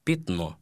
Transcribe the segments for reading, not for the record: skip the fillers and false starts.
Пятно.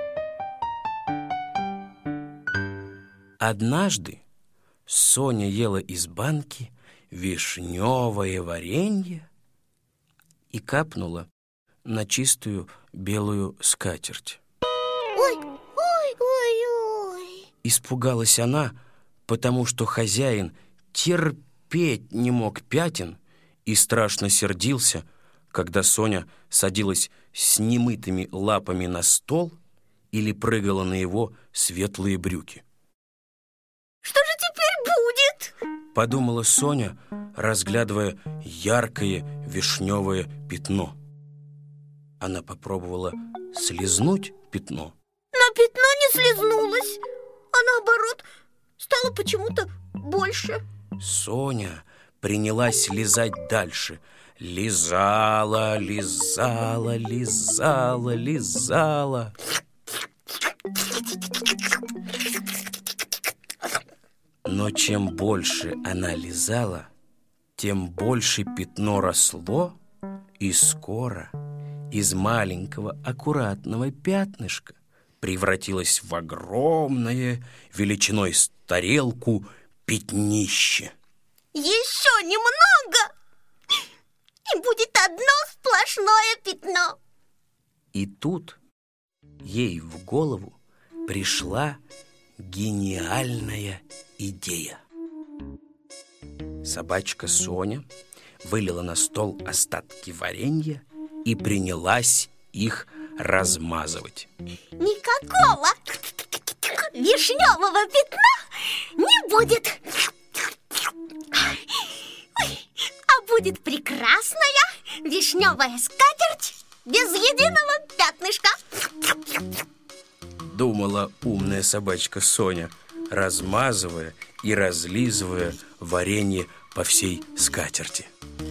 Однажды Соня ела из банки вишневое варенье и капнула на чистую белую скатерть. Ой, ой, ой, ой. Испугалась она, потому что хозяин терпеть не мог пятен и страшно сердился, когда Соня садилась с немытыми лапами на стол или прыгала на его светлые брюки. Что же теперь будет? Подумала Соня, разглядывая яркое вишневое пятно. Она попробовала слизнуть пятно. Но пятно не слизнулось, а наоборот стало почему-то больше. Соня принялась лизать дальше. Лизала, лизала, лизала, лизала. Но чем больше она лизала, тем больше пятно росло, и скоро из маленького аккуратного пятнышка превратилось в огромное, величиной с тарелку, пятнище. Еще немного, и будет одно сплошное пятно. И тут ей в голову пришла гениальная идея. Собачка Соня вылила на стол остатки варенья и принялась их размазывать. Никакого вишневого пятна не будет. А будет прекрасная вишневая скатерть без единого пятнышка. Думала умная собачка Соня, размазывая и разлизывая варенье по всей скатерти.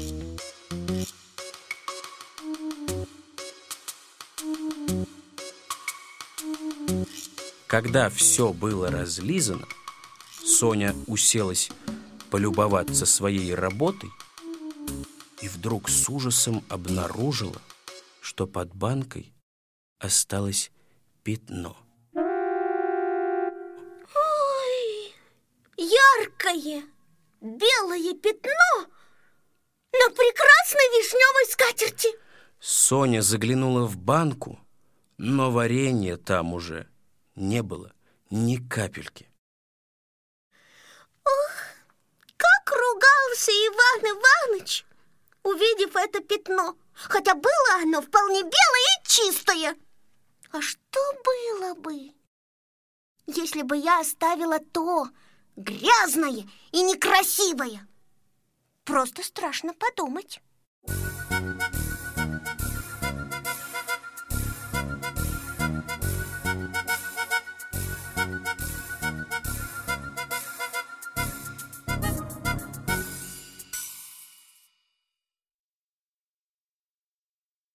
Когда все было разлизано, Соня уселась полюбоваться своей работой и вдруг с ужасом обнаружила, что под банкой осталось пятно. Ой, яркое белое пятно на прекрасной вишневой скатерти. Соня заглянула в банку, но варенья там уже не было ни капельки. Ох, как ругался Иван Иваныч, увидев это пятно, хотя было оно вполне белое и чистое. А что было бы, если бы я оставила то грязное и некрасивое? Просто страшно подумать.